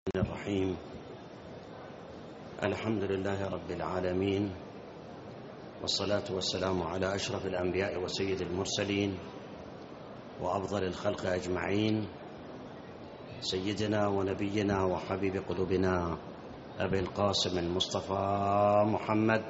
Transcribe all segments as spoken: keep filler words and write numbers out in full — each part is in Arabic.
الرحيم. الحمد لله رب العالمين، والصلاة والسلام على أشرف الأنبياء وسيد المرسلين وأفضل الخلق أجمعين، سيدنا ونبينا وحبيب قلوبنا أبي القاسم المصطفى محمد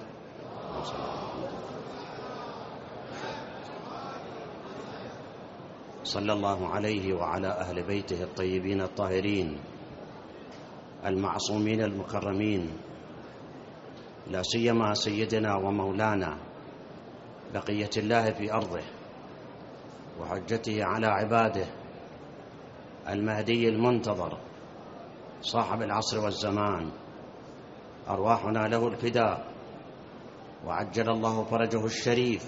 صلى الله عليه وعلى أهل بيته الطيبين الطاهرين المعصومين المكرمين، لا سيما سيدنا ومولانا بقية الله في أرضه وحجته على عباده المهدي المنتظر صاحب العصر والزمان، أرواحنا له الفداء وعجل الله فرجه الشريف.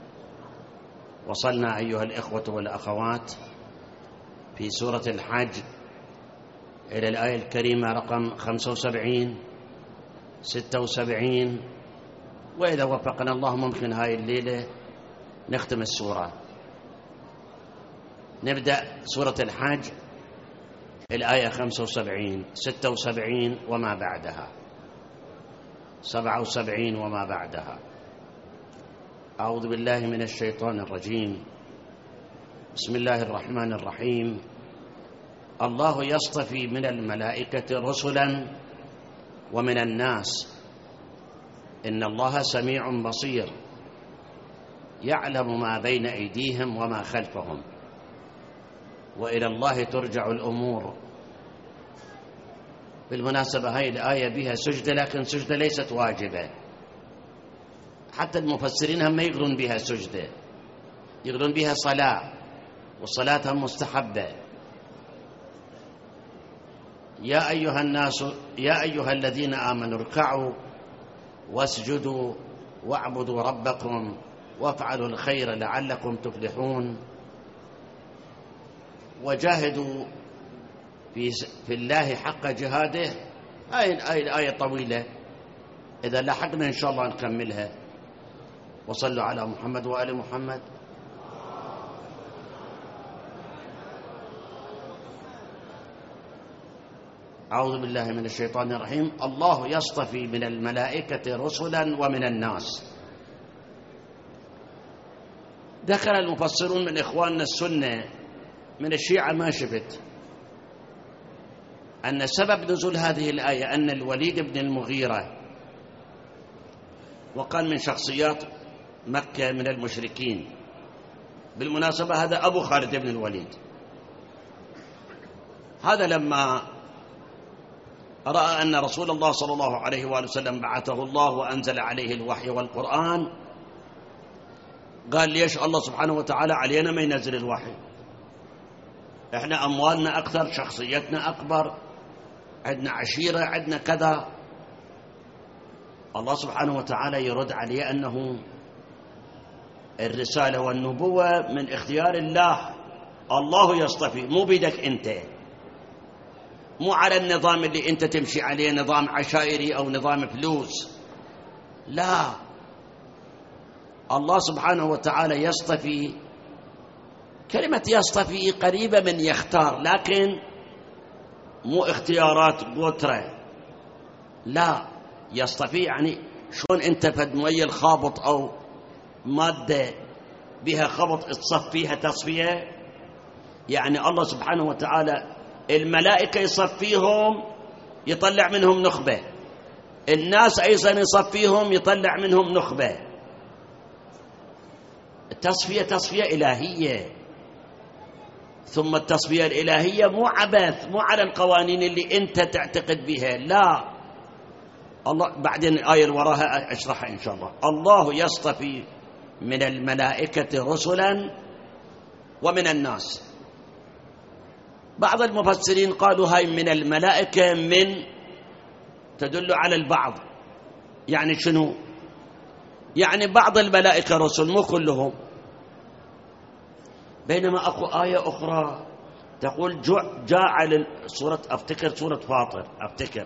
وصلنا أيها الإخوة والأخوات في سورة الحج إلى الآية الكريمة رقم خمسة وسبعين ستة وسبعين، وإذا وفقنا الله ممكن هاي الليلة نختم السورة. نبدأ سورة الحج الآية خمسة وسبعين ستة وسبعين وما بعدها، سبعة وسبعين وما بعدها. أعوذ بالله من الشيطان الرجيم. بسم الله الرحمن الرحيم. الله يصطفي من الملائكة رسلا ومن الناس، إن الله سميع بصير يعلم ما بين أيديهم وما خلفهم وإلى الله ترجع الأمور. بالمناسبة هاي الآية بها سجدة، لكن سجدة ليست واجبة، حتى المفسرين هم ما يقولون بها سجدة، يقولون بها صلاة، والصلاة هم مستحبة. يا أيها الناس يا أيها الذين آمنوا اركعوا واسجدوا واعبدوا ربكم وافعلوا الخير لعلكم تفلحون وجاهدوا في في الله حق جهاده. هاي الآية طويلة، إذا لحقنا إن شاء الله نكملها. وصلوا على محمد وآل محمد. أعوذ بالله من الشيطان الرجيم. الله يصطفي من الملائكة رسلا ومن الناس. ذكر المفسرون من إخواننا السنة من الشيعة ما شفت أن سبب نزول هذه الآية أن الوليد بن المغيرة، وكان من شخصيات مكة من المشركين، بالمناسبة هذا أبو خالد بن الوليد، هذا لما رأى أن رسول الله صلى الله عليه وآله وسلم بعثه الله وأنزل عليه الوحي والقرآن، قال ليش الله سبحانه وتعالى علينا ما ينزل الوحي؟ إحنا أموالنا أكثر، شخصيتنا أكبر، عندنا عشيرة، عندنا كذا. الله سبحانه وتعالى يرد عليه أنه الرسالة والنبوة من اختيار الله، الله يصطفي، مو بيدك أنت، مو على النظام اللي أنت تمشي عليه، نظام عشائري أو نظام فلوس، لا، الله سبحانه وتعالى يصطفي. كلمة يصطفي قريبة من يختار، لكن مو اختيارات قطرة، لا، يصطفي يعني شلون أنت فد مية الخابط أو مادة بها خبط تصفيها تصفية، يعني الله سبحانه وتعالى الملائكة يصفيهم يطلع منهم نخبة، الناس أيضا يصفيهم يطلع منهم نخبة. التصفية تصفية إلهية، ثم التصفية الإلهية مو عبث، مو على القوانين اللي أنت تعتقد بها، لا، الله بعدين الآية اللي وراها أشرحها إن شاء الله. الله يصطفي من الملائكة رسلا ومن الناس. بعض المفسرين قالوا هاي من الملائكة من تدل على البعض، يعني شنو؟ يعني بعض الملائكة رسل مو كلهم. بينما أخو آية أخرى تقول جاعل سورة أفتكر سورة فاطر أفتكر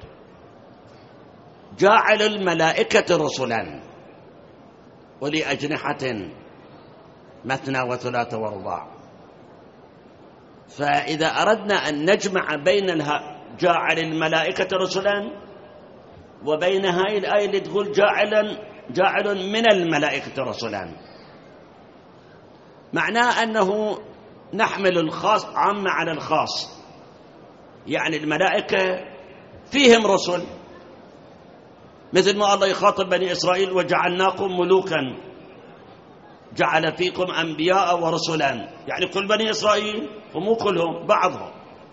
جاعل الملائكة رسلا ولأجنحة مثنى وثلاث ورباع. فإذا أردنا أن نجمع بين جاعل الملائكة رسلا وبين هاي الآية اللي تقول جاعل جاعل من الملائكة رسلا، معناه أنه نحمل الخاص عام على الخاص. يعني الملائكة فيهم رسل، مثل ما الله يخاطب بني إسرائيل وجعلناكم ملوكا جعل فيكم أنبياء ورسلا، يعني كل بني إسرائيل ومو كلهم، بعضهم.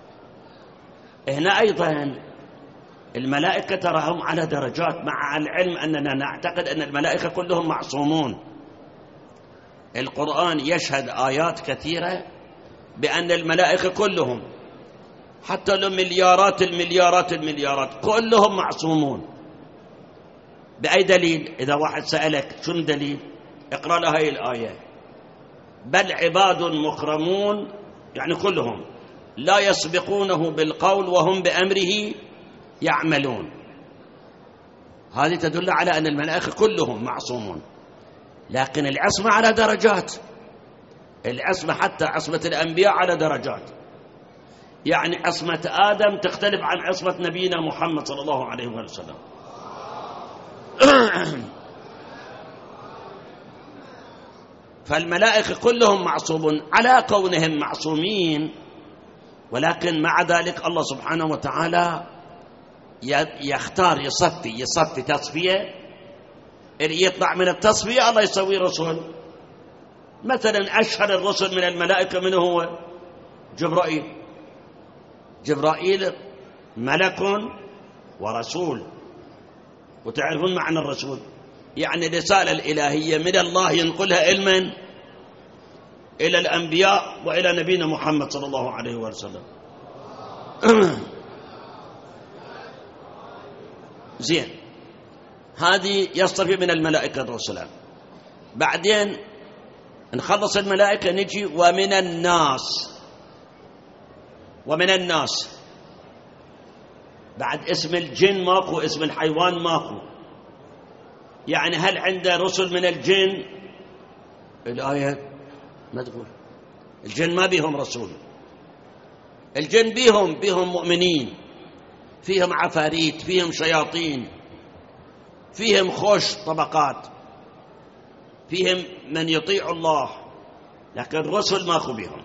هنا أيضا الملائكة تراهم على درجات، مع العلم أننا نعتقد أن الملائكة كلهم معصومون. القرآن يشهد آيات كثيرة بأن الملائكة كلهم، حتى لو مليارات المليارات المليارات، كلهم معصومون. بأي دليل؟ إذا واحد سألك شنو دليل، اقرأ له هاي الآية: بل عباد مكرمون، يعني كلهم لا يسبقونه بالقول وهم بأمره يعملون. هذه تدل على أن الملائكة كلهم معصومون، لكن العصمة على درجات. العصمة حتى عصمة الأنبياء على درجات، يعني عصمة آدم تختلف عن عصمة نبينا محمد صلى الله عليه وسلم. فالملائكة كلهم معصومون على كونهم معصومين، ولكن مع ذلك الله سبحانه وتعالى يختار يصفي يصفي تصفية، اللي يطلع من التصفية الله يسوي رسول. مثلا أشهر الرسل من الملائكة من هو؟ جبرائيل. جبرائيل ملك ورسول، وتعرفون معنى الرسول، يعني الرسالة الإلهية من الله ينقلها علما إلى الأنبياء وإلى نبينا محمد صلى الله عليه وسلم. زين، هذه يصطفي من الملائكة رسلا. بعدين نخلص الملائكة نجي ومن الناس. ومن الناس بعد اسم الجن ماكو، اسم الحيوان ماكو. يعني هل عنده رسل من الجن؟ الآية ما تقول. الجن ما بيهم رسول، الجن بيهم بيهم مؤمنين، فيهم عفاريت، فيهم شياطين، فيهم خوش طبقات، فيهم من يطيع الله، لكن الرسل ماكو بيهم.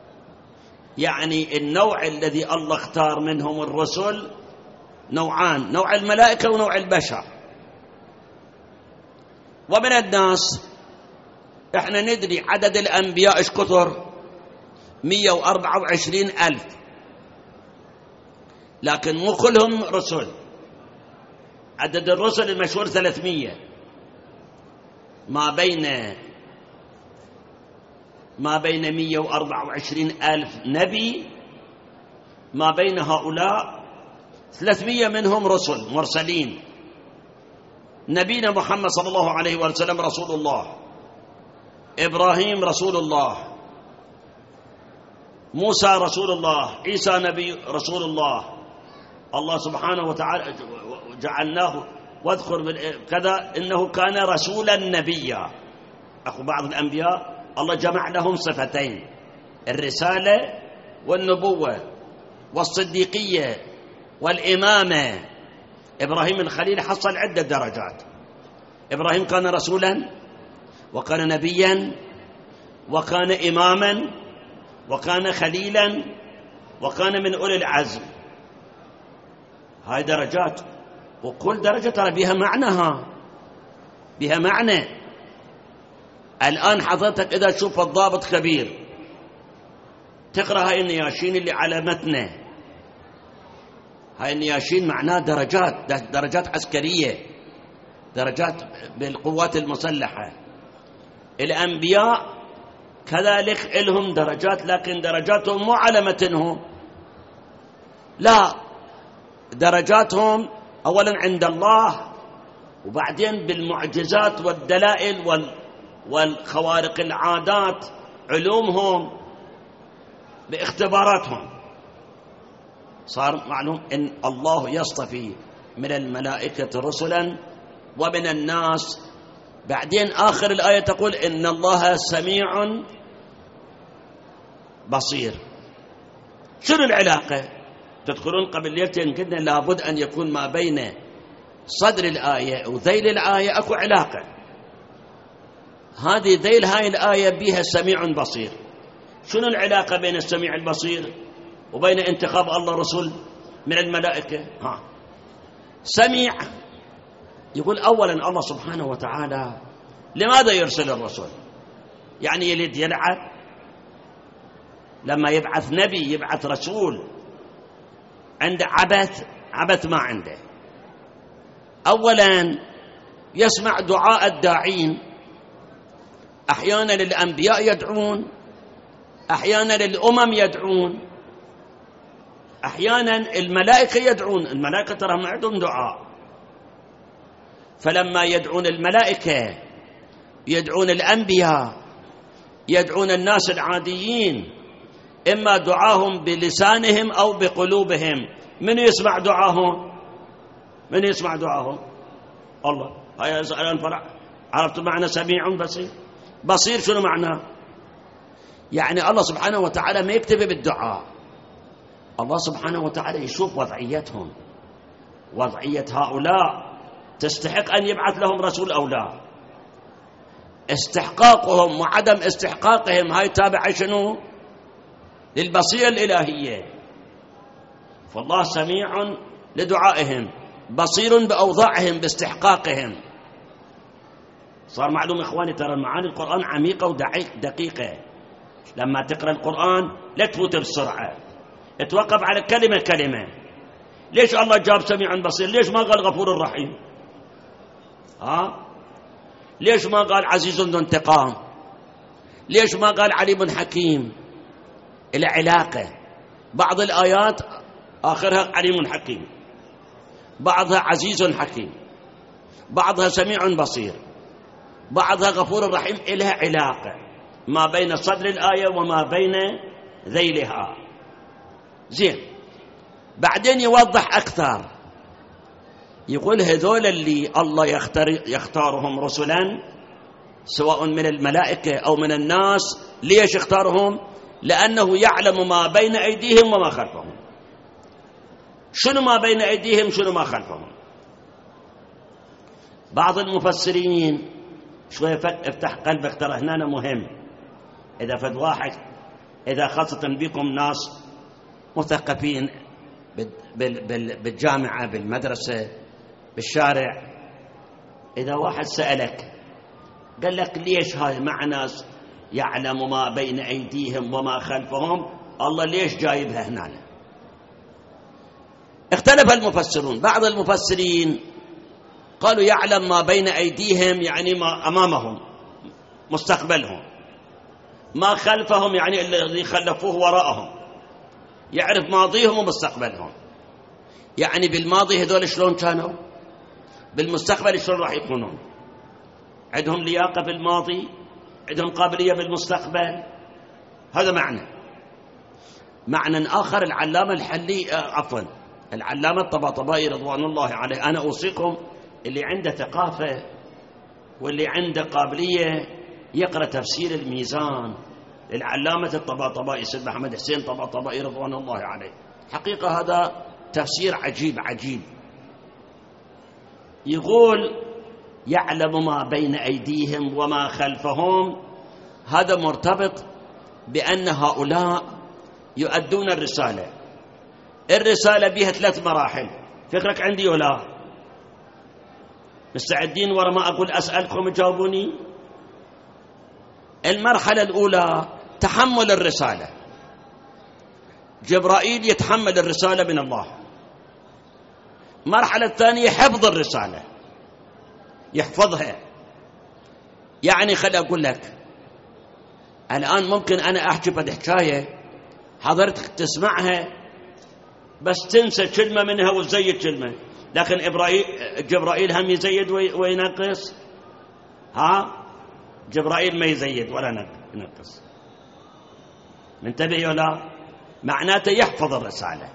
يعني النوع الذي الله اختار منهم الرسل نوعان: نوع الملائكة ونوع البشر. ومن الناس احنا ندري عدد الأنبياء ايش كثر؟ مئة وأربعة وعشرين ألف، لكن مو كلهم رسل. عدد الرسل المشهور ثلاثمية، ما بين ما بين مئة وأربعة وعشرين ألف نبي، ما بين هؤلاء ثلاثمية منهم رسل مرسلين. نبينا محمد صلى الله عليه وسلم رسول الله، إبراهيم رسول الله، موسى رسول الله، عيسى نبي رسول الله. الله سبحانه وتعالى جعلناه واذكر كذا إنه كان رسولا نبيا. أخو بعض الأنبياء الله جمع لهم صفتين: الرسالة والنبوة والصديقية والإمامة. إبراهيم الخليل حصل عدة درجات. إبراهيم كان رسولا وكان نبيا وكان إماما وكان خليلا وكان من أولي العزم. هاي درجات، وكل درجة ترى بها معناها، بها معنى. الآن حضرتك إذا تشوف الضابط كبير تقرأ هاي النياشين اللي على متنه، هاي النياشين معناه درجات، درجات عسكرية، درجات بالقوات المسلحة. الأنبياء كذلك لهم درجات، لكن درجاتهم مو على متنهم، لا، درجاتهم أولا عند الله، وبعدين بالمعجزات والدلائل وال والخوارق العادات، علومهم باختباراتهم. صار معلوم إن الله يصطفي من الملائكة رسلا ومن الناس. بعدين آخر الآية تقول إن الله سميع بصير. شنو العلاقة؟ تدخلون قبل ليلتين قلنا لابد أن يكون ما بين صدر الآية وذيل الآية أكو علاقة. هذه ذيل هاي الآية بها سميع بصير. شنو العلاقة بين السميع البصير وبين انتخاب الله رسول من الملائكة؟ ها سميع يقول أولا الله سبحانه وتعالى لماذا يرسل الرسول؟ يعني يلد يلعب؟ لما يبعث نبي يبعث رسول عنده عبث؟ عبث ما عنده. أولا يسمع دعاء الداعين، أحيانا للأنبياء يدعون، أحيانا للأمم يدعون، أحيانا الملائكة يدعون. الملائكة ترى ما عندهم دعاء، فلما يدعون الملائكة يدعون الأنبياء يدعون الناس العاديين، إما دعاهم بلسانهم أو بقلوبهم. من يسمع دعاهم؟ من يسمع دعاهم؟ الله. هيا الآن فرع عرفتم معنى سميع بصير؟ بصير شنو معناه؟ يعني الله سبحانه وتعالى ما يكتفي بالدعاء، الله سبحانه وتعالى يشوف وضعيتهم، وضعية هؤلاء تستحق أن يبعث لهم رسول أو لا. استحقاقهم وعدم استحقاقهم هاي تابعة شنو؟ للبصيرة الإلهية. فالله سميع لدعائهم، بصير بأوضاعهم باستحقاقهم. صار معلوم إخواني ترى المعاني القرآن عميقة ودقيقة. لما تقرأ القرآن لا تفوت بسرعة، اتوقف على كلمة كلمة. ليش الله جاب سميع بصير؟ ليش ما قال غفور رحيم؟ ها؟ ليش ما قال عزيز ذو انتقام؟ ليش ما قال عليم حكيم؟ العلاقة. بعض الآيات آخرها عليم حكيم، بعضها عزيز حكيم، بعضها سميع بصير، بعضها غفور رحيم. إلها علاقة ما بين صدر الآية وما بين ذيلها. زين، بعدين يوضح أكثر، يقول هذول اللي الله يختار يختارهم رسلا سواء من الملائكة أو من الناس. ليش اختارهم؟ لأنه يعلم ما بين أيديهم وما خلفهم. شنو ما بين أيديهم شنو ما خلفهم؟ بعض المفسرين شوية افتح قلبك، ترى هنا مهم. إذا فد واحد، إذا خاصة بكم ناس مثقفين بالجامعة بالمدرسة بالشارع، إذا واحد سألك قال لك ليش هاي معنى يعلم ما بين أيديهم وما خلفهم، الله ليش جايبها هنا؟ اختلف المفسرون. بعض المفسرين قالوا يعلم ما بين أيديهم يعني ما أمامهم مستقبلهم، ما خلفهم يعني الذي خلفوه وراءهم، يعرف ماضيهم ومستقبلهم. يعني بالماضي هذول شلون كانوا، بالمستقبل شلون راح يكونون، عندهم لياقة بالماضي، عندهم قابلية بالمستقبل. هذا معنى. معنى آخر العلامة الحلي عفوا العلامة الطباطبائي رضوان الله عليه، أنا أوصيكم اللي عنده ثقافة واللي عنده قابلية يقرأ تفسير الميزان للعلامة الطباطبائي سيد محمد حسين طباطبائي رضوان الله عليه. حقيقة هذا تفسير عجيب عجيب. يقول يعلم ما بين أيديهم وما خلفهم، هذا مرتبط بأن هؤلاء يؤدون الرسالة. الرسالة بها ثلاث مراحل، فكرك عندي ولا مستعدين؟ ورا ما أقول أسألكم جاوبوني. المرحلة الأولى تحمل الرسالة، جبرائيل يتحمل الرسالة من الله. المرحلة الثانية حفظ الرسالة، يحفظها. يعني خل أقول لك الآن ممكن أنا أحكي بهذه حكاية حضرتك تسمعها بس تنسى كلمة منها وتزيد كلمة، لكن إبراهيم جبرائيل هم يزيد وينقص. ها جبرائيل ما يزيد ولا ينقص. منتبه ولا؟ معناته يحفظ الرسالة.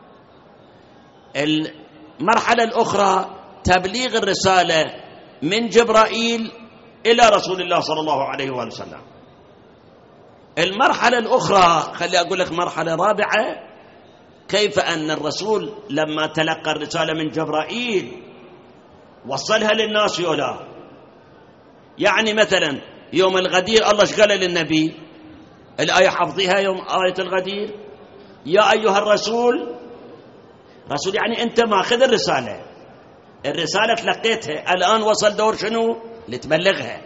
المرحلة الأخرى تبليغ الرسالة من جبرائيل إلى رسول الله صلى الله عليه وآله وسلم. المرحلة الأخرى خلي أقول لك مرحلة رابعة كيف أن الرسول لما تلقى الرسالة من جبرائيل وصلها للناس يولا؟ يعني مثلا يوم الغدير الله ايش قال للنبي؟ الآية حفظيها يوم آية الغدير، يا أيها الرسول. رسول يعني أنت ماخذ الرسالة، الرسالة تلقيتها، الآن وصل دور شنو؟ لتبلغها.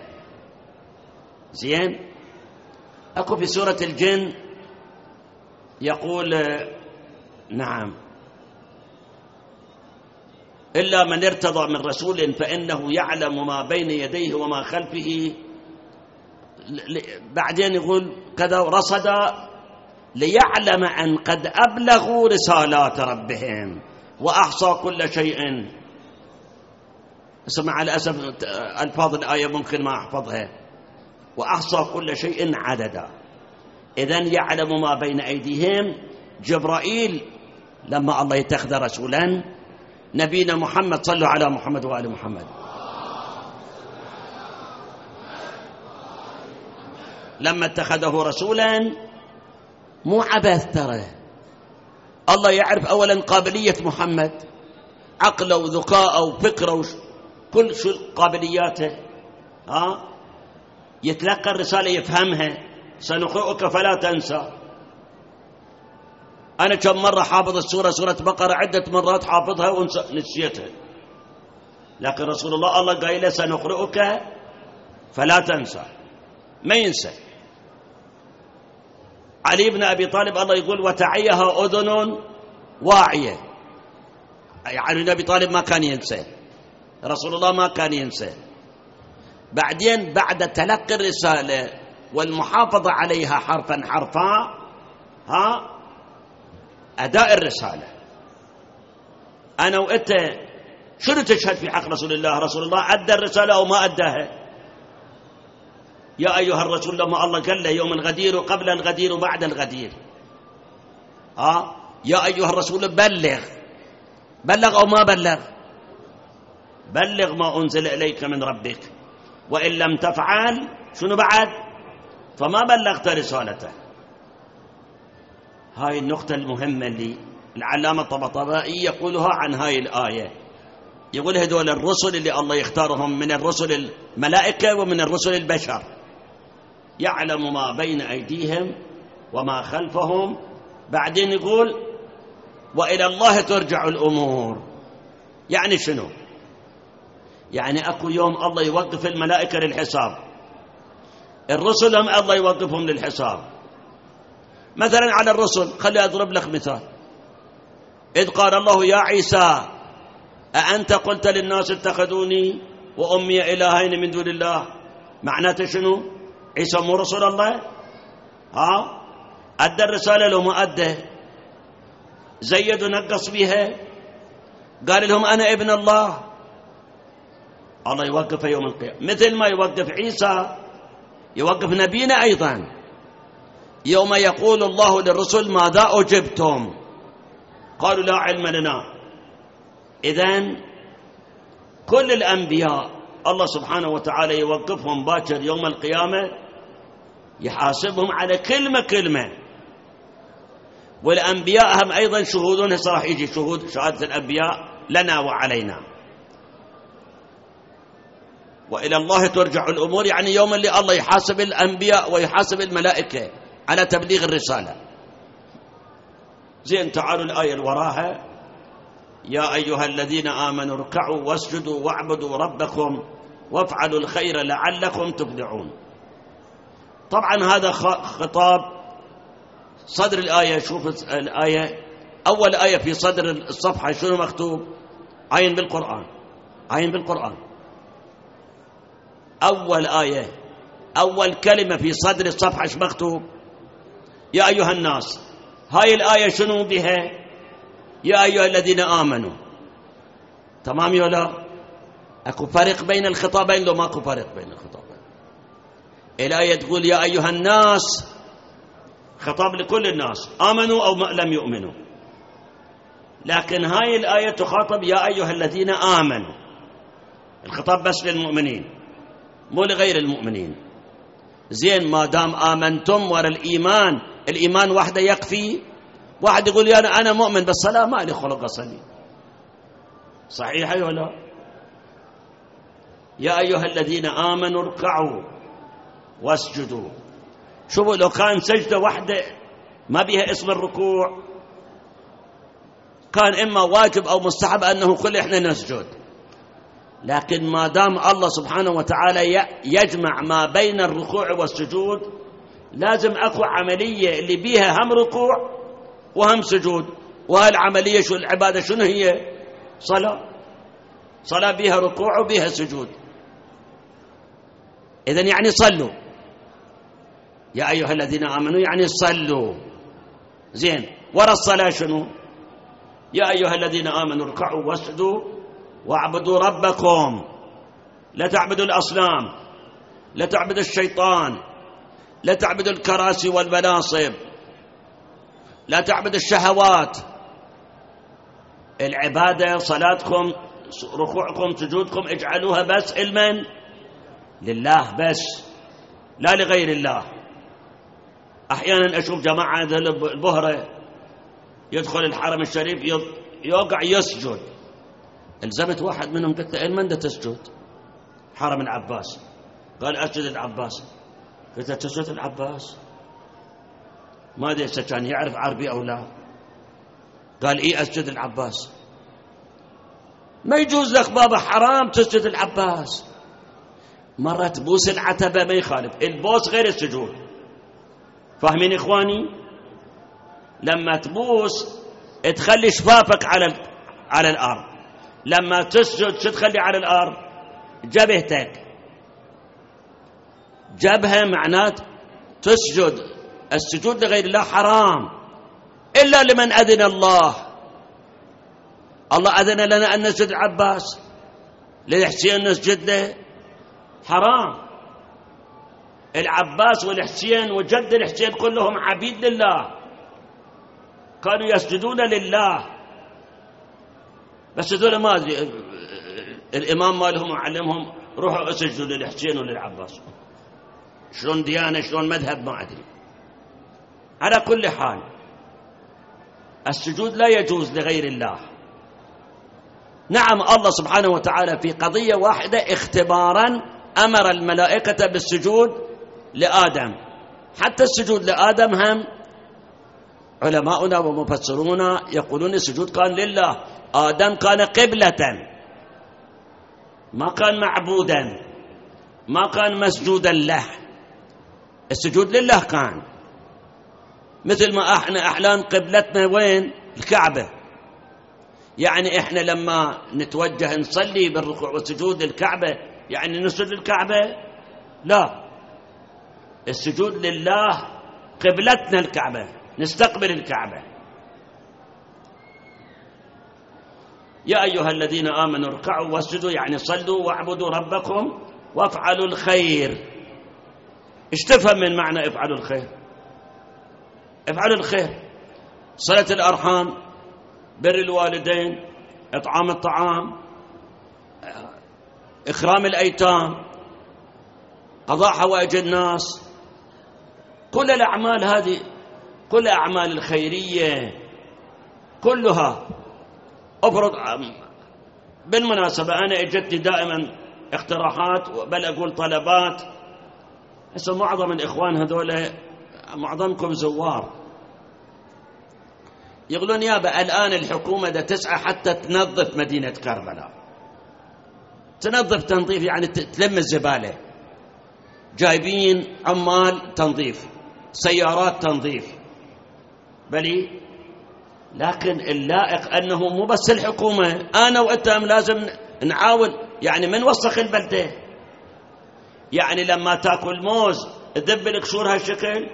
زين. أكو في سورة الجن يقول نعم إلا من ارتضى من رسول فإنه يعلم ما بين يديه وما خلفه. بعدين يقول كذا رصد ليعلم أن قد أبلغوا رسالات ربهم وأحصى كل شيء. مع الأسف ألفاظ الآية ممكن ما أحفظها. وأحصى كل شيء عددا. إذن يعلم ما بين أيديهم. جبرائيل لما الله يتخذ رسولا نبينا محمد، صلوا على محمد وآل محمد، لما اتخذه رسولا مو عبث، ترى الله يعرف أولا قابلية محمد، عقله وذكاءه وفكره وكل شو قابلياته. ها يتلقى الرسالة يفهمها. سنقرئك فلا تنسى. أنا كم مرة حافظ السورة سورة بقرة عدة مرات حافظها ونسيتها، لكن رسول الله الله قال له سنقرئك فلا تنسى، ما ينسى. علي بن أبي طالب الله يقول وتعيها أذن واعية، علي بن أبي طالب ما كان ينسى، رسول الله ما كان ينسى. بعدين بعد تلقي الرسالة والمحافظة عليها حرفا حرفا، ها أداء الرسالة. أنا وأنت شنو تشهد في حق رسول الله؟ رسول الله أدى الرسالة أو ما أداها؟ يا أيها الرسول لما الله قال له يوم الغدير وقبل الغدير وبعد الغدير، ها يا أيها الرسول بلغ، بلغ أو ما بلغ؟ بلغ ما أنزل إليك من ربك، وإن لم تفعل شنو بعد؟ فما بلغت رسالته. هاي النقطة المهمة اللي العلامة الطباطبائي يقولها عن هاي الآية. يقول هذول الرسل اللي الله يختارهم من الرسل الملائكة ومن الرسل البشر، يعلم ما بين أيديهم وما خلفهم. بعدين يقول وإلى الله ترجع الأمور. يعني شنو؟ يعني أكو يوم الله يوقف الملائكة للحساب، الرسل هم الله يوقفهم للحساب. مثلا على الرسل خلي أضرب لك مثال. إذ قال الله يا عيسى أأنت قلت للناس اتخذوني وأمي إلهين من دون الله، معناته شنو؟ عيسى مو رسول الله؟ ها أدى الرسالة لو ما أدى؟ زيد ونقص بها، قال لهم أنا ابن الله. الله يوقف يوم القيامة مثل ما يوقف عيسى، يوقف نبينا أيضا يوم يقول الله للرسل ماذا أجبتم؟ قالوا لا علم لنا. إذن كل الأنبياء الله سبحانه وتعالى يوقفهم باكر يوم القيامة، يحاسبهم على كلمة كلمة. والأنبياء هم أيضا شهودون، هسه راح يجي شهود شهادة الأنبياء لنا وعلينا. وإلى الله ترجع الأمور، يعني يوم اللي الله يحاسب الأنبياء ويحاسب الملائكة على تبليغ الرسالة. زين تعالوا الآية الوراها يا أيها الذين آمنوا اركعوا واسجدوا واعبدوا ربكم وافعلوا الخير لعلكم تفلحون. طبعا هذا خطاب صدر الآية. شوف الآية، أول آية في صدر الصفحة شنو مكتوب؟ عين بالقرآن، عين بالقرآن. أول آية، أول كلمة في صدر الصفحة ايش مكتوب؟ يا أيها الناس. هاي الآية شنو بها؟ يا أيها الذين آمنوا. تمام يا لا؟ أكو فرق بين الخطابين لو ماكو فرق بين الخطابين؟ الآية تقول يا أيها الناس، خطاب لكل الناس آمنوا أو لم يؤمنوا، لكن هاي الآية تخاطب يا أيها الذين آمنوا، الخطاب بس للمؤمنين مو لغير المؤمنين. زين ما دام آمنتم ورا الإيمان، الإيمان وحده يكفي واحد يقول لي أنا أنا مؤمن بالصلاة ما لي خلق أصلي، صحيح أي ولا؟ يا أيها الذين آمنوا اركعوا واسجدوا. شوفوا لو كان سجدة واحدة ما بيها اسم الركوع كان إما واجب أو مستحب أنه كل إحنا نسجد، لكن ما دام الله سبحانه وتعالى يجمع ما بين الركوع والسجود لازم أكو عملية اللي بيها هم ركوع وهم سجود. وهالعملية شو العبادة شنو هي؟ صلاة. صلاة بيها ركوع وبيها سجود. إذن يعني صلوا، يا أيها الذين آمنوا يعني صلوا. زين، ورا الصلاة شنو؟ يا أيها الذين آمنوا اركعوا واسجدوا واعبدوا ربكم. لا تعبدوا الأصنام، لا تعبدوا الشيطان، لا تعبدوا الكراسي والمناصب، لا تعبدوا الشهوات. العبادة صلاتكم ركوعكم سجودكم اجعلوها بس لمن؟ لله بس، لا لغير الله. أحيانا أشوف جماعة البهرة يدخل الحرم الشريف يوقع يسجد. الزمت واحد منهم قلت له من ده تسجد؟ حرم العباس. قال أسجد العباس. قلت له تسجد العباس؟ ما أدري إذا كان يعرف عربي أو لا. قال إيه أسجد العباس. ما يجوز لك بابا، حرام تسجد العباس. مرة تبوس العتبة ما يخالف، البوس غير السجود. فاهمين إخواني؟ لما تبوس تخلي شفافك على على الأرض، لما تسجد شو تخلي على الأرض؟ جبهتك. جبهة معنات تسجد. السجود لغير الله حرام إلا لمن أذن الله. الله أذن لنا أن نسجد العباس، للحسين نسجد له، حرام. العباس والحسين وجد الحسين كلهم عبيد لله، كانوا يسجدون لله. بس هذول ما أدري الإمام مالهم وعلمهم روحوا اسجدوا للحسين وللعباس. شلون ديانة شلون مذهب ما أدري. على كل حال السجود لا يجوز لغير الله. نعم الله سبحانه وتعالى في قضية واحدة اختبارا أمر الملائكة بالسجود لآدم. حتى السجود لآدم هم علماؤنا ومفسرونا يقولون السجود كان لله. آدم كان قبلة، ما كان معبودا، ما كان مسجودا له. السجود لله كان، مثل ما احنا احلام قبلتنا وين؟ الكعبة. يعني احنا لما نتوجه نصلي بالركوع والسجود للكعبة يعني نسجد للكعبة؟ لا، السجود لله قبلتنا الكعبة، نستقبل الكعبة. يا أيها الذين آمنوا اركعوا واسجدوا يعني صلوا واعبدوا ربكم وافعلوا الخير. ايش تفهم من معنى افعلوا الخير؟ افعلوا الخير، صلة الأرحام، بر الوالدين، إطعام الطعام، إكرام الأيتام، قضاء حوائج الناس. كل الأعمال هذه، كل الأعمال الخيرية كلها. أفرض بالمناسبة أنا اجتني دائما اقتراحات بل أقول طلبات. هسه معظم الإخوان هذول معظمكم زوار يقولون يابا الآن الحكومة دا تسعى حتى تنظف مدينة كربلاء، تنظف تنظيف يعني تلم الزبالة، جايبين عمال تنظيف، سيارات تنظيف، بلي. لكن اللائق أنه مو بس الحكومة، أنا وأنتم لازم نعاون. يعني من وسخ البلدة؟ يعني لما تأكل موز تدب القشور هالشكل،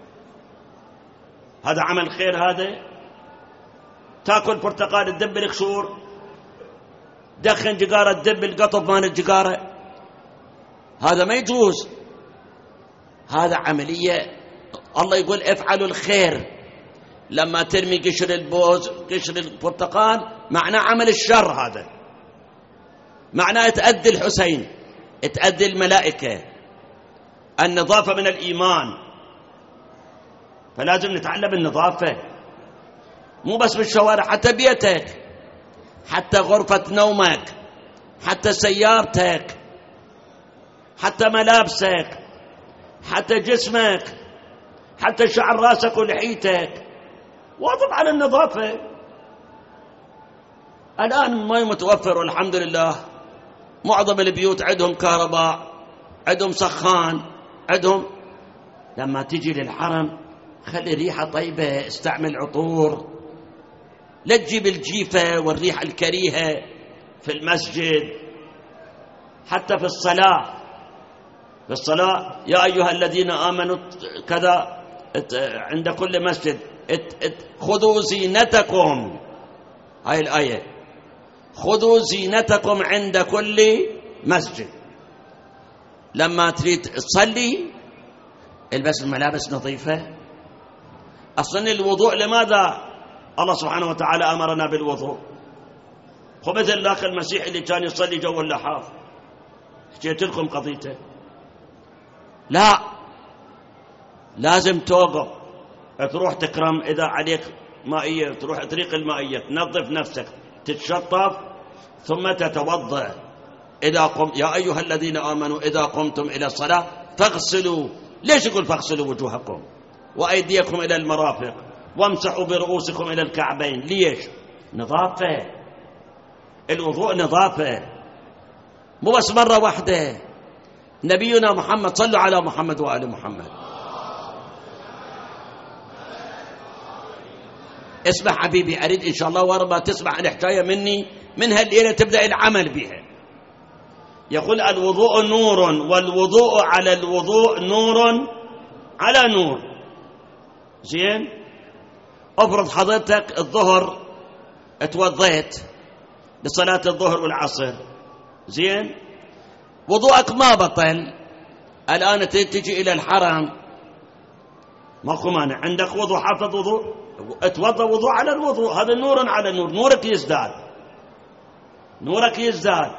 هذا عمل خير. هذا تأكل برتقال تدب القشور، دخن جقارة تدب القطب مال الجقارة، هذا ما يجوز. هذا عملية الله يقول افعلوا الخير. لما ترمي قشر البوز قشر البرتقال معناه عمل الشر، هذا معناه تأذي الحسين، تأذي الملائكة. النظافة من الإيمان، فلازم نتعلم النظافة. مو بس بالشوارع، حتى بيتك، حتى غرفة نومك، حتى سيارتك، حتى ملابسك، حتى جسمك، حتى شعر راسك ولحيتك، واظب على النظافة. الآن ما متوفر والحمد لله، معظم البيوت عندهم كهرباء، عندهم سخان، عندهم. لما تجي للحرم خلي ريحة طيبة، استعمل عطور، لا تجيب الجيفة والريحة الكريهة في المسجد. حتى في الصلاة، في الصلاة يا أيها الذين آمنوا كذا عند كل مسجد خذوا زينتكم، هاي الآية، خذوا زينتكم عند كل مسجد. لما تريد تصلي البس الملابس نظيفة. أصلا الوضوء لماذا الله سبحانه وتعالى أمرنا بالوضوء؟ مثل ذاك المسيح اللي كان يصلي جو اللحاف، حكيت لكم قضيته. لا، لازم توقف، تروح تكرم إذا عليك مائية، تروح طريق المائية، تنظف نفسك، تتشطف، ثم تتوضأ. إذا قم يا أيها الذين آمنوا إذا قمتم إلى الصلاة فاغسلوا. ليش يقول فاغسلوا وجوهكم وأيديكم إلى المرافق وامسحوا برؤوسكم إلى الكعبين؟ ليش؟ نظافة. الوضوء نظافة، مو بس مرة واحدة. نبينا محمد، صلوا على محمد وآل محمد. اسمع حبيبي، أريد إن شاء الله وربا تسمع الحكاية مني من هالليلة تبدأ العمل بها. يقول الوضوء نور، والوضوء على الوضوء نور على نور. زين، افرض حضرتك الظهر اتوضيت لصلاة الظهر والعصر، زين، وضوءك ما بطل، الآن تجي إلى الحرم، ماكو مانع، عندك وضوء، حافظ وضوء، اتوضى وضوء على الوضوء، هذا نور على نور، نورك يزداد، نورك يزداد.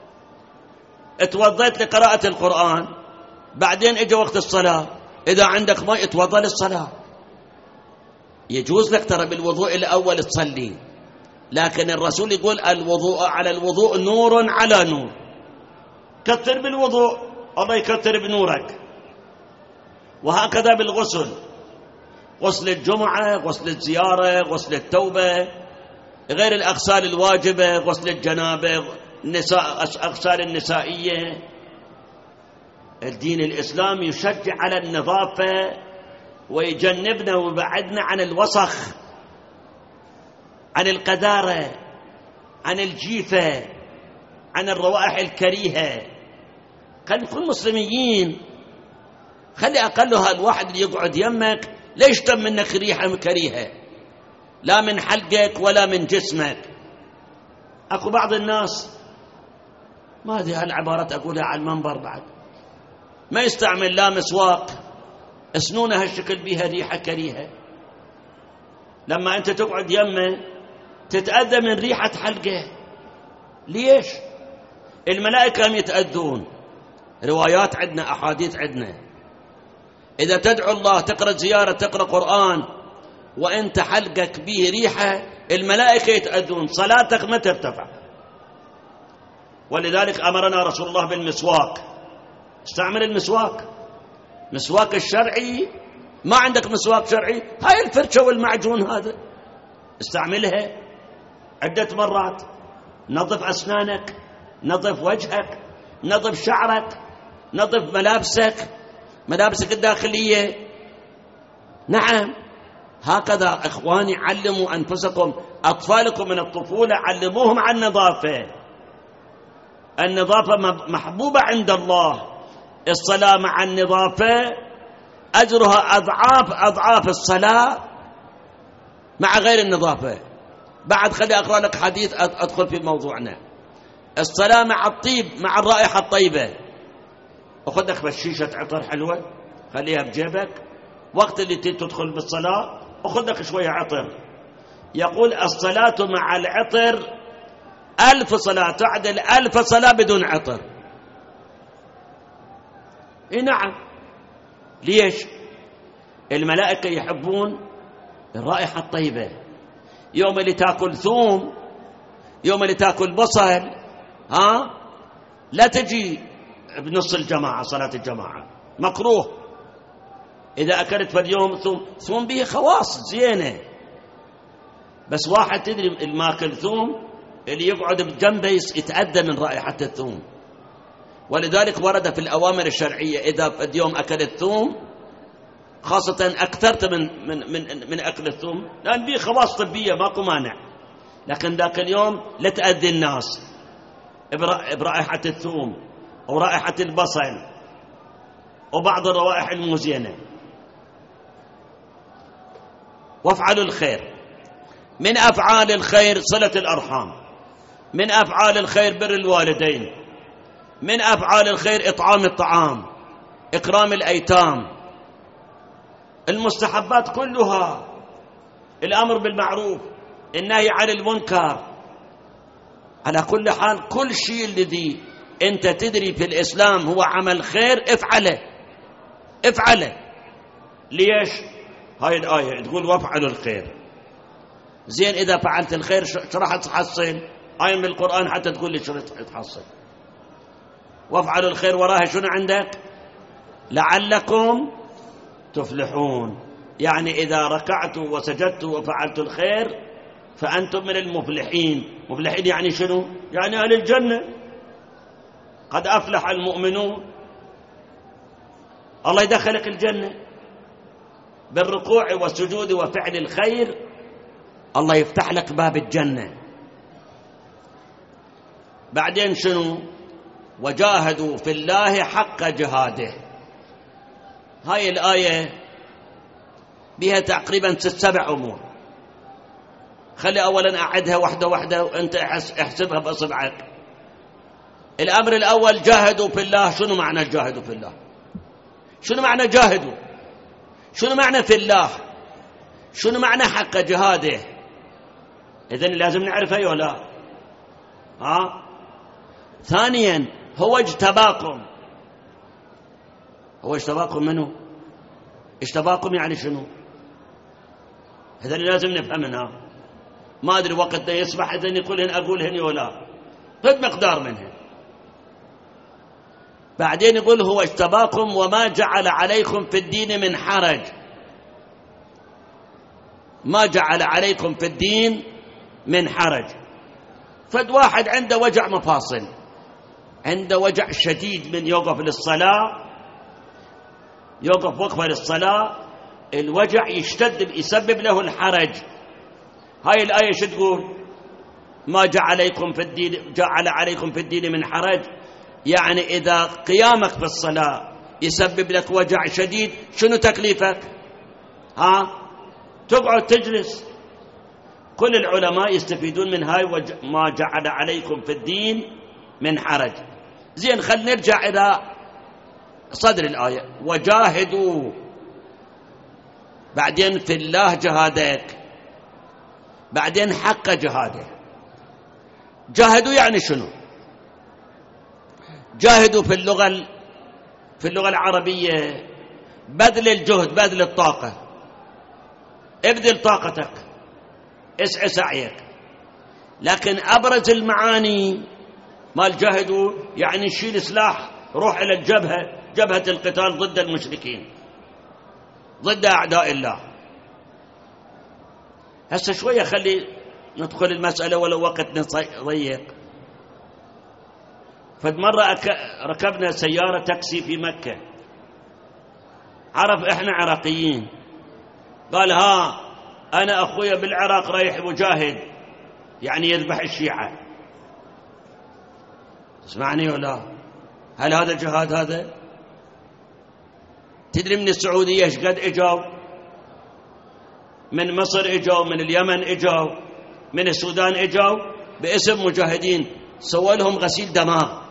اتوضيت لقراءة القرآن، بعدين اجى وقت الصلاة، إذا عندك ماء اتوضى للصلاة. يجوز لك ترى بالوضوء الأول تصلي، لكن الرسول يقول الوضوء على الوضوء نور على نور. كثر بالوضوء، الله يكثر بنورك. وهكذا بالغسل، غسل الجمعة، غسل الزيارة، غسل التوبة، غير الأغسال الواجبة، غسل الجنابة، النساء، أغسال النسائية. الدين الإسلامي يشجع على النظافة ويجنبنا ويبعدنا عن الوسخ، عن القذارة، عن الجيفة، عن الروائح الكريهة. خلينا نكون مسلميين. خلي أقلها الواحد اللي يقعد يمك لا يشتم منك ريحة كريهة، لا من حلقك ولا من جسمك. أكو بعض الناس، ما هذه هالعبارات أقولها على المنبر بعد، ما يستعمل لا مسواق، اسنونه هالشكل بيها ريحة كريهة. لما أنت تقعد يمه تتأذى من ريحة حلقه. ليش؟ الملائكة هم يتأذون. روايات عندنا، أحاديث عندنا، إذا تدعو الله، تقرأ زيارة، تقرأ قرآن، وأنت حلقك به ريحة، الملائكة يتأذون، صلاتك ما ترتفع. ولذلك أمرنا رسول الله بالمسواك. استعمل المسواك، مسواك الشرعي. ما عندك مسواك شرعي، هاي الفرشة والمعجون هذا استعملها عدة مرات. نظف أسنانك، نظف وجهك، نظف شعرك، نظف ملابسك، ملابسك الداخلية. نعم، هكذا إخواني، علموا أنفسكم، أطفالكم من الطفولة علموهم عن النظافة. النظافة محبوبة عند الله. الصلاة مع النظافة أجرها أضعاف أضعاف الصلاة مع غير النظافة. بعد خلي أقرأ لك حديث أدخل في موضوعنا. الصلاة مع الطيب، مع الرائحة الطيبة. أخذ لك بشيشة عطر حلوة خليها بجيبك، وقت اللي تدخل بالصلاة أخذ لك شوية عطر. يقول الصلاة مع العطر ألف صلاة، تعدل ألف صلاة بدون عطر. إيه نعم. ليش؟ الملائكة يحبون الرائحة الطيبة، يوم اللي تاكل ثوم، يوم اللي تاكل بصل، ها لا تجي بنص الجماعة صلاة الجماعة، مكروه. إذا أكلت في اليوم ثوم، ثوم به خواص زينة، بس واحد تدري الماكل ثوم اللي يقعد بجنبه يتأذى من رائحة الثوم. ولذلك ورد في الأوامر الشرعية إذا في اليوم أكلت ثوم، خاصة أكثرت من من من, من أكل الثوم، لأن به خواص طبية ماكو مانع، لكن ذاك اليوم لا تأذي الناس برائحة الثوم ورائحة البصل وبعض الروائح المزينة. وافعلوا الخير، من أفعال الخير صلة الأرحام، من أفعال الخير بر الوالدين، من أفعال الخير إطعام الطعام، إكرام الأيتام، المستحبات كلها، الأمر بالمعروف، النهي عن المنكر. على كل حال كل شيء الذي أنت تدري في الإسلام هو عمل خير افعله افعله. ليش؟ هاي الآية تقول وافعلوا الخير. زين إذا فعلت الخير شو راح تحصل؟ آية من القرآن حتى تقول لي شو راح تحصل. وافعلوا الخير وراها شنو عندك؟ لعلكم تفلحون، يعني إذا ركعت وسجدت وفعلت الخير فأنتم من المفلحين. مفلحين يعني شنو؟ يعني أهل الجنة، قد أفلح المؤمنون. الله يدخلك الجنة بالركوع والسجود وفعل الخير، الله يفتح لك باب الجنة. بعدين شنو؟ وجاهدوا في الله حق جهاده. هاي الآية بها تقريبا ست سبع أمور. خلي أولا أعدها واحدة واحدة وأنت احسبها بأصبعك. الأمر الأول جاهدوا في الله. شنو معنى جاهدوا في الله؟ شنو معنى جاهدوا؟ شنو معنى في الله؟ شنو معنى حق جهاده؟ إذن لازم نعرف أيوه لا. ها؟ ثانيا هو اجتباكم. هو اجتباكم منه؟ اجتباكم يعني شنو؟ إذن لازم نفهمنا. ما أدري وقت يسمح إذن يقولهن أقولهن ولا فد مقدار منهن. بعدين يقول هو اجتباكم وما جعل عليكم في الدين من حرج. ما جعل عليكم في الدين من حرج. فد واحد عنده وجع مفاصل، عنده وجع شديد من يوقف للصلاة، يوقف وقفة للصلاة، الوجع يشتد يسبب له الحرج. هاي الآية شو تقول؟ ما جعل عليكم في الدين جعل عليكم في الدين من حرج، يعني إذا قيامك في الصلاة يسبب لك وجع شديد شنو تكليفك؟ ها؟ تقعد تجلس. كل العلماء يستفيدون من هاي ما جعل عليكم في الدين من حرج. زين خل نرجع إلى صدر الآية. وجاهدوا، بعدين في الله جهادك، بعدين حق جهاده. جاهدوا يعني شنو؟ جاهدوا في اللغة في اللغة العربية بذل الجهد، بذل الطاقة. ابذل طاقتك، اسعى سعيك. لكن أبرز المعاني مال جاهدوا يعني شيل سلاح، روح إلى الجبهة، جبهة القتال ضد المشركين، ضد أعداء الله. هسه شوية خلي ندخل المسألة ولو وقتنا ضيق. فمرة ركبنا سيارة تاكسي في مكة، عرف إحنا عراقيين، قال ها أنا أخويا بالعراق رايح مجاهد، يعني يذبح الشيعة. اسمعني ولا؟ هل هذا جهاد؟ هذا تدري من السعودية ايش قد اجوا؟ من مصر اجوا، من اليمن اجوا، من السودان اجوا باسم مجاهدين، سووا لهم غسيل دماغ.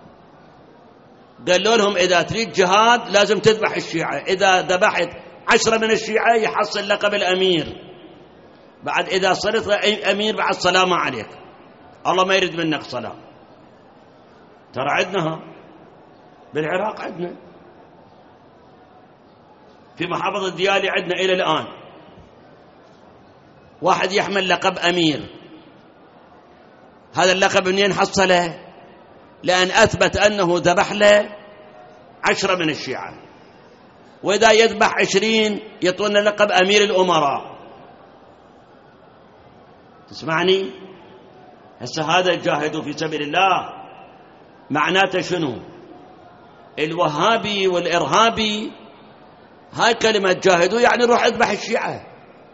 قالوا لهم إذا تريد جهاد لازم تذبح الشيعة، إذا ذبحت عشرة من الشيعة يحصل لقب الأمير، بعد إذا صرت أمير بعد سلام عليك، الله ما يريد منك صلاة. ترى عندنا بالعراق، عندنا في محافظة ديالي عندنا إلى الآن، واحد يحمل لقب أمير، هذا اللقب منين حصله؟ لأن أثبت أنه ذبح له عشرة من الشيعة، وإذا يذبح عشرين يطون لقب أمير الأمراء. تسمعني؟ هسه هذا جاهدوا في سبيل الله معناته شنو؟ الوهابي والإرهابي هاي كلمة جاهدوا يعني روح اذبح الشيعة.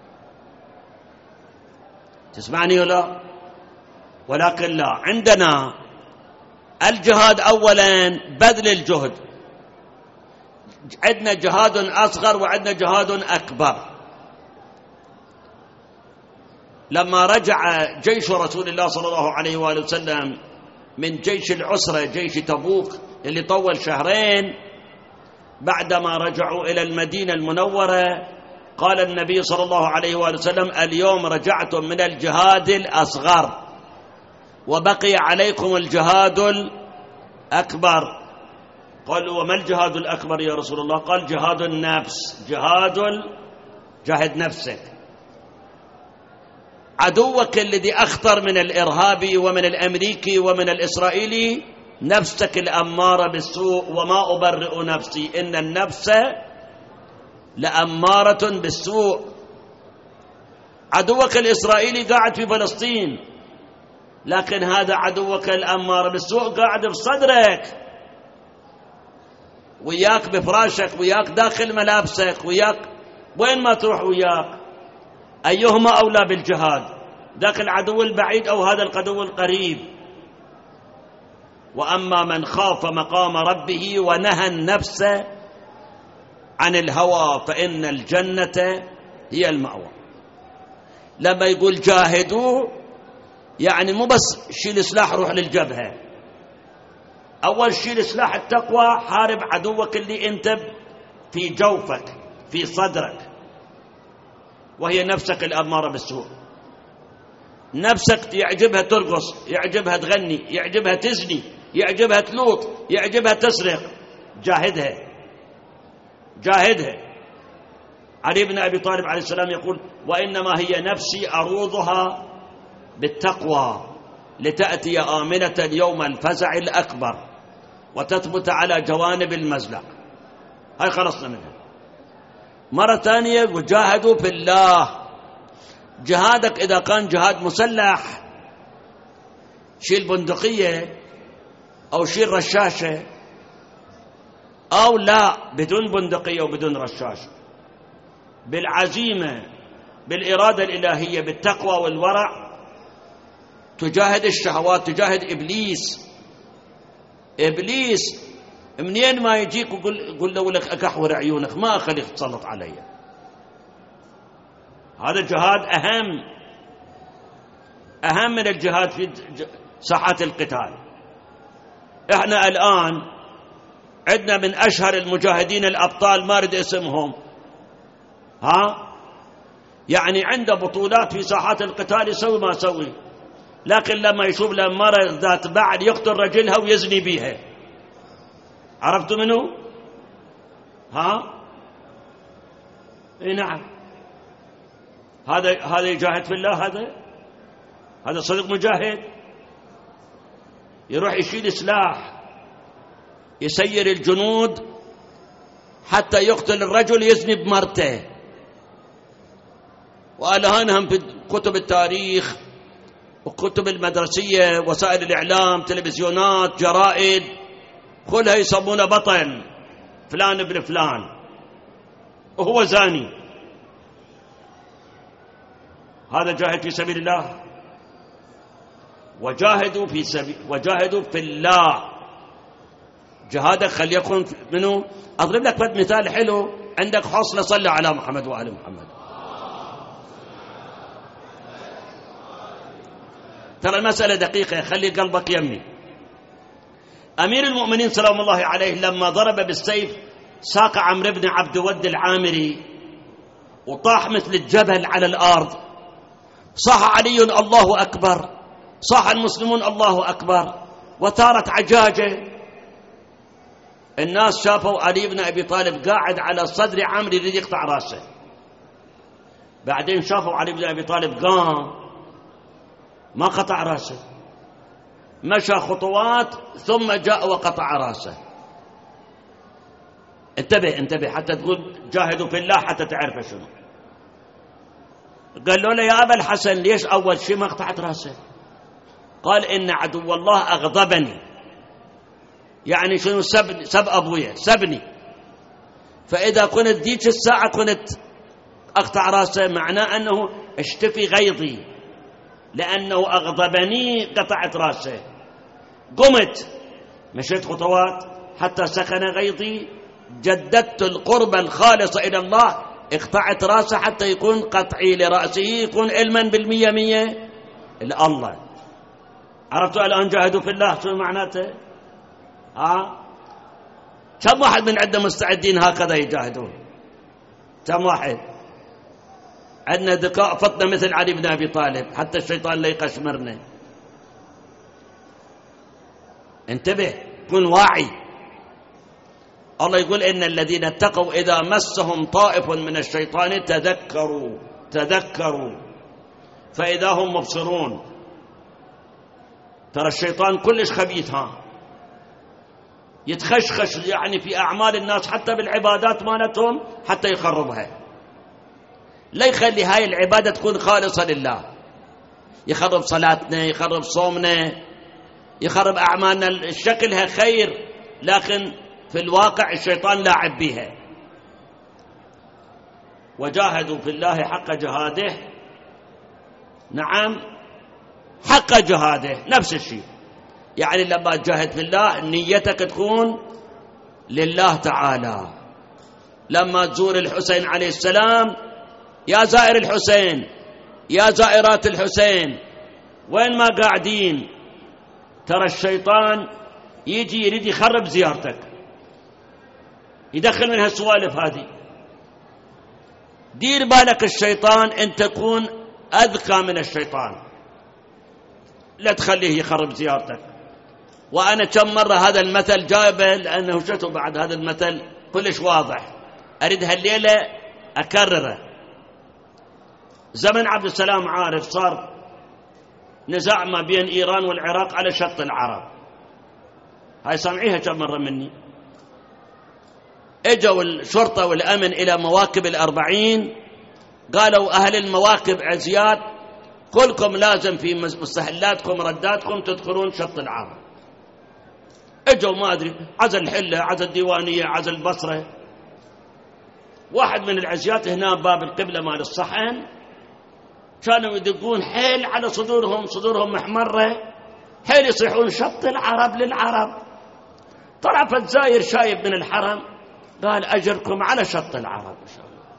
تسمعني ولا؟ ولكن لا، عندنا الجهاد أولا بذل الجهد، عندنا جهاد أصغر وعندنا جهاد أكبر. لما رجع جيش رسول الله صلى الله عليه وآله وسلم من جيش العسرة جيش تبوك اللي طول شهرين، بعدما رجعوا إلى المدينة المنورة قال النبي صلى الله عليه وآله وسلم اليوم رجعتم من الجهاد الأصغر وبقي عليكم الجهاد الأكبر. قالوا وما الجهاد الأكبر يا رسول الله؟ قال جهاد النفس، جهاد جاهد نفسك. عدوك الذي أخطر من الإرهابي ومن الأمريكي ومن الإسرائيلي نفسك الأمارة بالسوء، وما أبرئ نفسي إن النفس لأمارة بالسوء. عدوك الإسرائيلي قاعد في فلسطين، لكن هذا عدوك الأمارة بالسوء قاعد بصدرك، وياك بفراشك، وياك داخل ملابسك، وياك وين ما تروح وياك. أيهما أولى بالجهاد؟ ذاك العدو البعيد أو هذا العدو القريب؟ وأما من خاف مقام ربه ونهى النفس عن الهوى فإن الجنة هي المأوى. لما يقول جاهدوا يعني مو بس شيل سلاح روح للجبهة، أول شيل سلاح التقوى، حارب عدوك اللي أنت في جوفك في صدرك، وهي نفسك الأمارة بالسوء. نفسك يعجبها ترقص، يعجبها تغني، يعجبها تزني، يعجبها تلوط، يعجبها تسرق، جاهدها جاهدها. علي بن أبي طالب عليه السلام يقول وإنما هي نفسي أروضها بالتقوى لتأتي آمنة يوم الفزع الأكبر وتثبت على جوانب المزلق. هاي خلصنا منها. مرة ثانية وجاهدوا في الله. جهادك إذا كان جهاد مسلح، شيل بندقية أو شيل رشاشة، أو لا بدون بندقية وبدون رشاشة، بالعزيمة بالإرادة الإلهية بالتقوى والورع تجاهد الشهوات، تجاهد إبليس. إبليس منين ما يجيك وقل قل له لك أكحور عيونك ما أخليك تسلط علي. هذا جهاد أهم أهم من الجهاد في ساحات القتال. إحنا الآن عندنا من أشهر المجاهدين الأبطال ما أريد اسمهم، ها يعني عنده بطولات في ساحات القتال يسوي ما يسوي، لكن لما يشوف لمرة ذات بعد يقتل رجلها ويزني بيها. عرفتوا منه؟ ها اي نعم، هذا هذا يجاهد في الله، هذا هذا صدق مجاهد. يروح يشيل سلاح يسير الجنود حتى يقتل الرجل يزني بمرته. وألهانهم في كتب التاريخ وكتب المدرسية وسائل الإعلام تلفزيونات جرائد كلها يسمونه بطل فلان ابن فلان وهو زاني. هذا جاهد في سبيل الله. وجاهدوا في سبيل وجاهدوا في الله. جهادك خلي يكون منه. أضرب لك بد مثال حلو، عندك حصلة صلى على محمد وآل محمد. ترى المسألة دقيقة، خلي قلبك يمي. أمير المؤمنين سلام الله عليه لما ضرب بالسيف ساق عمرو بن عبد ود العامري وطاح مثل الجبل على الأرض، صاح علي الله أكبر، صاح المسلمون الله أكبر، وثارت عجاجة. الناس شافوا علي بن أبي طالب قاعد على صدر عمرو يريد يقطع راسه، بعدين شافوا علي بن أبي طالب قام ما قطع رأسه، مشى خطوات ثم جاء وقطع رأسه. انتبه انتبه حتى تقول جاهدوا في الله حتى تعرف شنو. قال له يا أبا الحسن ليش أول شيء ما قطعت رأسه؟ قال إن عدو الله أغضبني، يعني شنو؟ سب, سب أبويا، سبني، فإذا كنت ديك الساعة كنت أقطع رأسه معناه أنه اشتفي غيظي، لأنه أغضبني قطعت رأسه. قمت مشيت خطوات حتى سخن غيظي، جددت القرب الخالص إلى الله، اقطعت رأسه حتى يكون قطعي لرأسه يكون علما بالمية مية الله. عرفتوا الآن جاهدوا في الله شو معناته؟ ها كم واحد من عندنا مستعدين هكذا يجاهدون؟ كم واحد عندنا ذكاء فطنة مثل علي بن أبي طالب حتى الشيطان لا يقشمرنا؟ انتبه، كن واعي. الله يقول إن الذين اتقوا إذا مسهم طائف من الشيطان تذكروا تذكروا فإذا هم مبصرون. ترى الشيطان كلش خبيث، ها يتخشخش يعني في أعمال الناس حتى بالعبادات مالتهم حتى يخربها، لا يخلي هاي العبادة تكون خالصة لله، يخرب صلاتنا، يخرب صومنا، يخرب أعمالنا، شكلها خير لكن في الواقع الشيطان لاعب بها. وجاهدوا في الله حق جهاده، نعم حق جهاده نفس الشيء، يعني لما تجاهد في الله نيتك تكون لله تعالى. لما تزور الحسين عليه السلام، يا زائر الحسين، يا زائرات الحسين، وين ما قاعدين، ترى الشيطان يجي يريد يخرب زيارتك، يدخل من هالسوالف هذه. دير بالك الشيطان أن تكون أذكى من الشيطان، لا تخليه يخرب زيارتك. وأنا كم مرة هذا المثل جايبه لأنه شتو بعد هذا المثل كلش واضح، أريد هالليلة أكرره. زمن عبد السلام عارف صار نزاع ما بين إيران والعراق على شط العرب، هاي سامعيها كم مرة مني. اجوا الشرطة والأمن إلى مواكب الأربعين، قالوا أهل المواكب عزيات كلكم لازم في مستحلاتكم رداتكم تدخلون شط العرب. اجوا ما أدري عزل الحلة، عزل الديوانية، عزل البصرة. واحد من العزيات هنا باب القبلة مال الصحن كانوا يدقون حيل على صدورهم، صدورهم محمرة، حيل يصيحون شط العرب للعرب. طلع فالزاير شايب من الحرم قال أجركم على شط العرب إن شاء الله.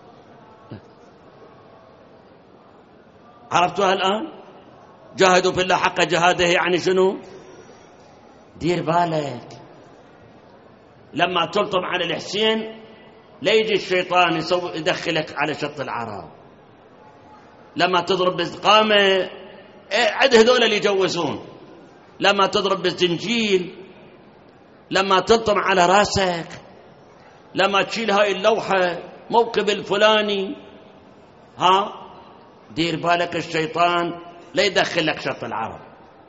عرفتوها الآن؟ جاهدوا في الله حق جهاده يعني شنو؟ دير بالك لما تلطم على الحسين لا يجي الشيطان يسوي يدخلك على شط العرب. لما تضرب بالقامة عد هذول اللي يجوزون، لما تضرب بالزنجيل، لما تلطم على راسك، لما تشيل هاي اللوحة موكب الفلاني، ها دير بالك الشيطان لا يدخلك شط العرب.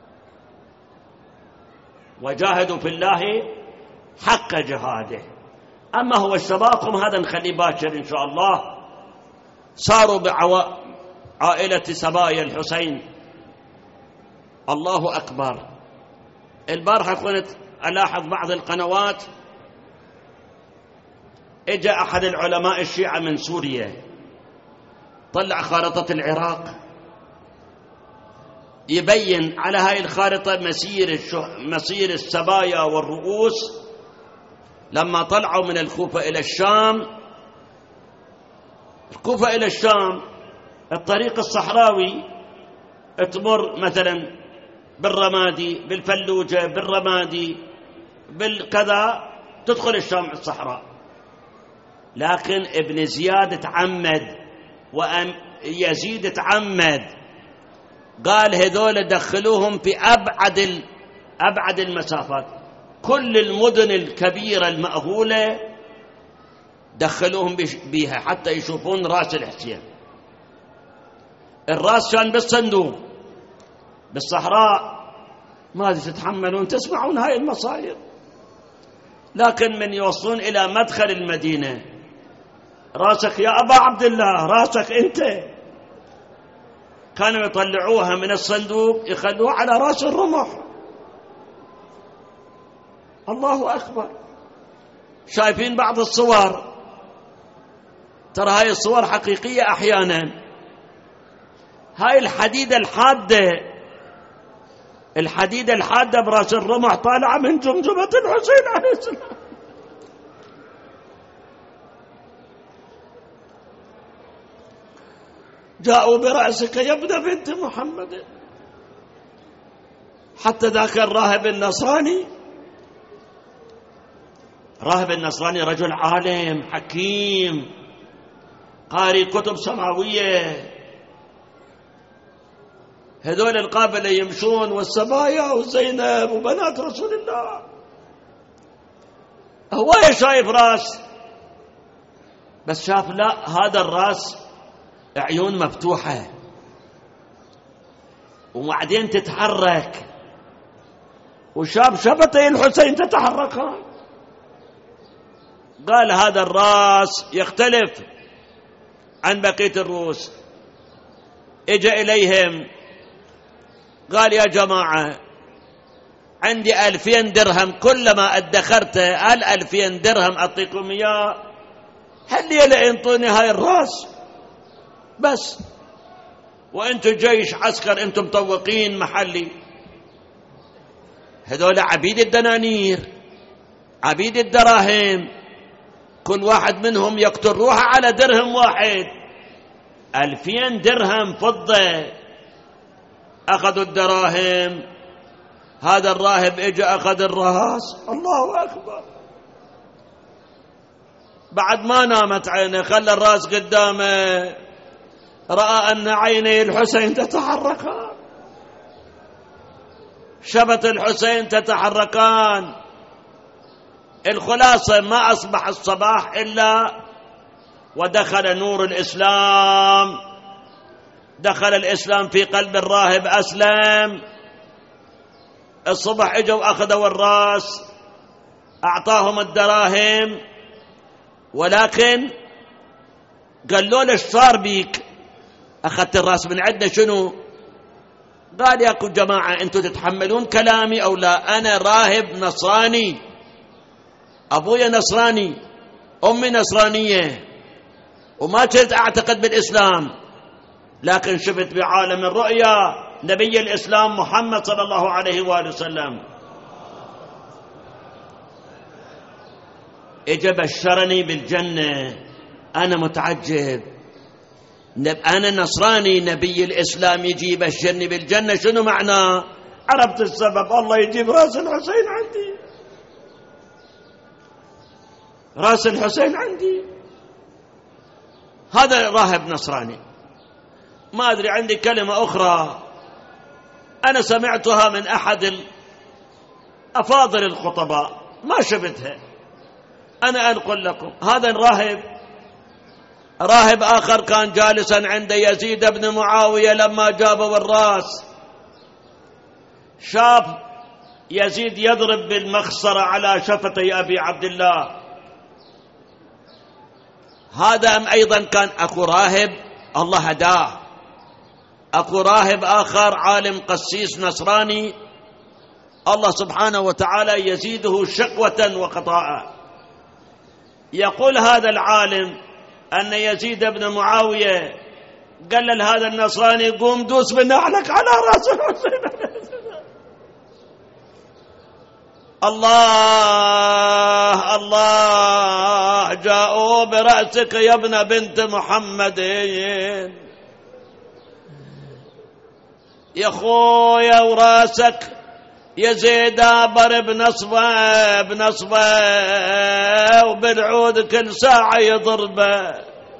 وجاهدوا في الله حق جهاده. أما هو الشباكم هذا نخليه باكر إن شاء الله. صاروا بعائلة سبايا الحسين، الله أكبر. البارحة كنت ألاحظ بعض القنوات، إجا أحد العلماء الشيعة من سوريا طلع خارطة العراق، يبين على هاي الخارطة مسير مسير السبايا والرؤوس لما طلعوا من الكوفة إلى الشام. الكوفة إلى الشام الطريق الصحراوي تمر مثلا بالرمادي، بالفلوجة، بالرمادي، بالكذا، تدخل الشام الصحراء. لكن ابن زياد تعمد ويزيد تعمد، قال هذول دخلوهم في أبعد أبعد المسافات، كل المدن الكبيرة المأهولة دخلوهم بها حتى يشوفون رأس الحسين. الرأس كان بالصندوق بالصحراء، ماذا تتحملون تسمعون هاي المصايب؟ لكن من يوصلون إلى مدخل المدينة، راسك يا أبا عبد الله، راسك أنت، كانوا يطلعوها من الصندوق يخلوها على رأس الرمح. الله أكبر. شايفين بعض الصور؟ ترى هاي الصور حقيقية أحيانا. هاي الحديدة الحادة، الحديدة الحادة برأس الرمح طالعة من جمجمة الحسين عليه السلام. جاءوا برأسك يا ابن بنت محمد. حتى ذاك الراهب النصراني، راهب النصراني رجل عالم حكيم قارئ كتب سماوية، هذول القابلة يمشون والسبايا وزينب وبنات رسول الله، هو شايف راس، بس شاف لا، هذا الراس عيون مفتوحة وبعدين تتحرك، وشاف شفتي الحسين تتحركان. قال هذا الراس يختلف عن بقية الروس. اجى إليهم قال يا جماعة عندي ألفين درهم، كلما ادخرت قال ألفين درهم أعطيكم إياه، هل لي لأنطوني هاي الراس بس، وأنتم جيش عسكر، أنتم مطوقين محلي. هذول عبيد الدنانير، عبيد الدراهم، كل واحد منهم يقتل روحه على درهم واحد. ألفين درهم فضة أخذوا الدراهم، هذا الراهب اجى أخذ الراس. الله أكبر. بعد ما نامت عينه خلى الراس قدامه، رأى أن عيني الحسين تتحركان، شفت الحسين تتحركان. الخلاصة ما أصبح الصباح إلا ودخل نور الإسلام، دخل الإسلام في قلب الراهب، أسلم. الصبح اجوا أخذوا الراس، أعطاهم الدراهم، ولكن قالوا له ايش صار بيك؟ أخذت الراس من عندنا شنو؟ قال يا جماعة أنتم تتحملون كلامي أو لا؟ أنا راهب نصراني، أبويا نصراني، أمي نصرانية، وما كنت أعتقد بالإسلام، لكن شفت بعالم الرؤيا نبي الإسلام محمد صلى الله عليه وآله وسلم، إجا بشرني بالجنة. أنا متعجب، أنا نصراني، نبي الإسلام يجي يبشرني بالجنة، شنو معناه؟ عرفت السبب، الله يجيب رأس الحسين عندي، رأس الحسين عندي. هذا راهب نصراني. ما أدري، عندي كلمة أخرى أنا سمعتها من أحد أفاضل الخطباء، ما شفتها، أنا أنقل لكم. هذا الراهب، راهب آخر كان جالسا عند يزيد بن معاوية لما جابوا الراس، شاف يزيد يضرب بالمخصرة على شفتي أبي عبد الله. هذا أيضا كان أخو راهب الله هداه، أخو راهب آخر عالم قسيس نصراني، الله سبحانه وتعالى يزيده شقوة وخطاء. يقول هذا العالم أن يزيد بن معاوية قال لهذا النصراني قوم دوس بنعلك على رأس الحسين. الله الله، جاءوا برأسك يا ابن بنت محمد، يا خويا وراسك يزيد ابر بنصبه بنصبه، وبالعود كل ساعة يضربه،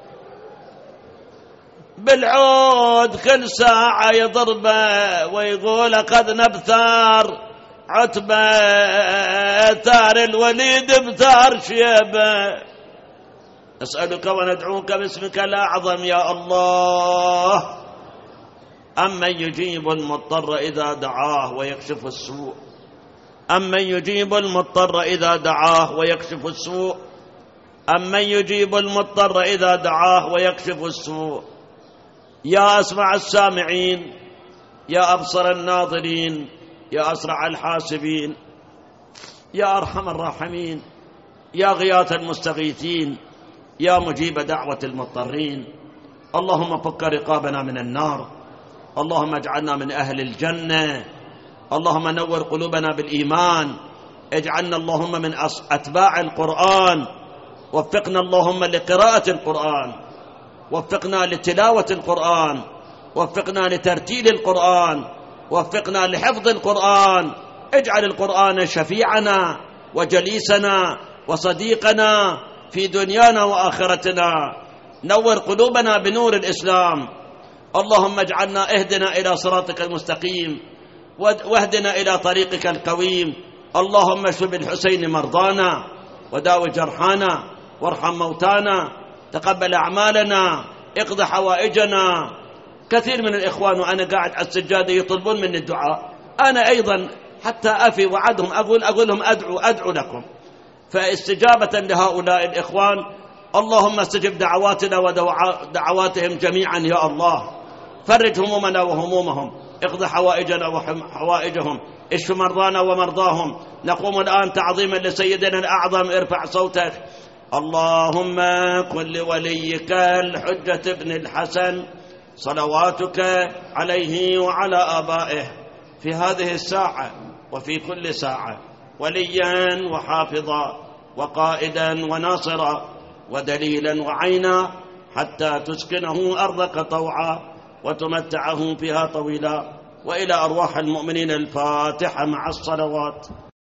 بالعود كل ساعة يضربه، ويقول أخذنا بثار عتبة، ثار الوليد بثار شيبة. أسألك وندعوك باسمك الأعظم يا الله أمن يجيب المضطر إذا دعاه ويكشف السوء أمن يجيب المضطر إذا دعاه ويكشف السوء أمن يجيب المضطر إذا دعاه ويكشف السوء. يا أسمع السامعين، يا أبصر الناظرين، يا أسرع الحاسبين، يا أرحم الراحمين، يا غياث المستغيثين، يا مجيب دعوة المضطرين، اللهم فك رقابنا من النار، اللهم اجعلنا من أهل الجنة، اللهم نور قلوبنا بالإيمان، اجعلنا اللهم من أتباع القرآن، وفقنا اللهم لقراءة القرآن، وفقنا لتلاوة القرآن، وفقنا لترتيل القرآن، وفقنا لحفظ القرآن. اجعل القرآن شفيعنا وجليسنا وصديقنا في دنيانا وآخرتنا. نور قلوبنا بنور الإسلام. اللهم اجعلنا اهدنا إلى صراطك المستقيم، واهدنا إلى طريقك القويم. اللهم اشف بالحسين مرضانا، وداوي جرحانا، وارحم موتانا، تقبل أعمالنا، اقض حوائجنا. كثير من الإخوان وأنا قاعد على السجادة يطلبون مني الدعاء، أنا أيضا حتى أفي وعدهم أقول أقول لهم أدعو أدعو لكم. فاستجابة لهؤلاء الإخوان، اللهم استجب دعواتنا ودعواتهم جميعا يا الله. فرج همومنا وهمومهم، اقض حوائجنا وحوائجهم، اشف مرضانا ومرضاهم. نقوم الآن تعظيما لسيدنا الأعظم. ارفع صوتك. اللهم كن لوليك الحجة بن الحسن صلواتك عليه وعلى آبائه في هذه الساعة وفي كل ساعة وليا وحافظا وقائدا وناصرا ودليلا وعينا، حتى تسكنه أرضك طوعا وتمتعه فيها طويلا. وإلى أرواح المؤمنين الفاتحة مع الصلوات.